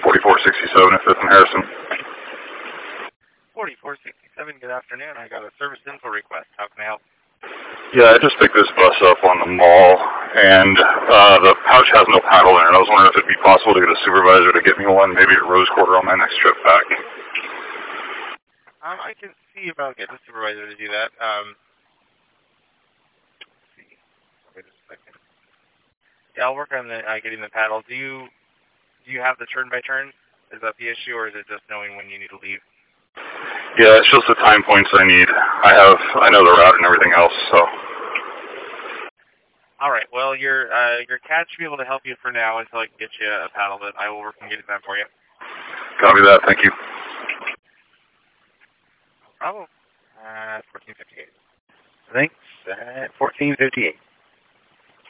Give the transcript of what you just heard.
4467 at 5th and Harrison. 4467, good afternoon. I got a service info request. How can I help? Yeah, I just picked this bus up on the mall, and the pouch has no paddle in it. I was wondering if it'd be possible to get a supervisor to get me one, maybe at Rose Quarter on my next trip back. I can see about getting a supervisor to do that. Let's see. Wait a second. Yeah, I'll work on getting the paddle. Do you have the turn by turn? Is that the issue, or is it just knowing when you need to leave? Yeah, it's just the time points I need. I know the route and everything else, so. All right. Well, your cat should be able to help you for now until I can get you a paddle, but I will work on getting that for you. Copy that. Thank you. No problem. 1458. Thanks. 1458.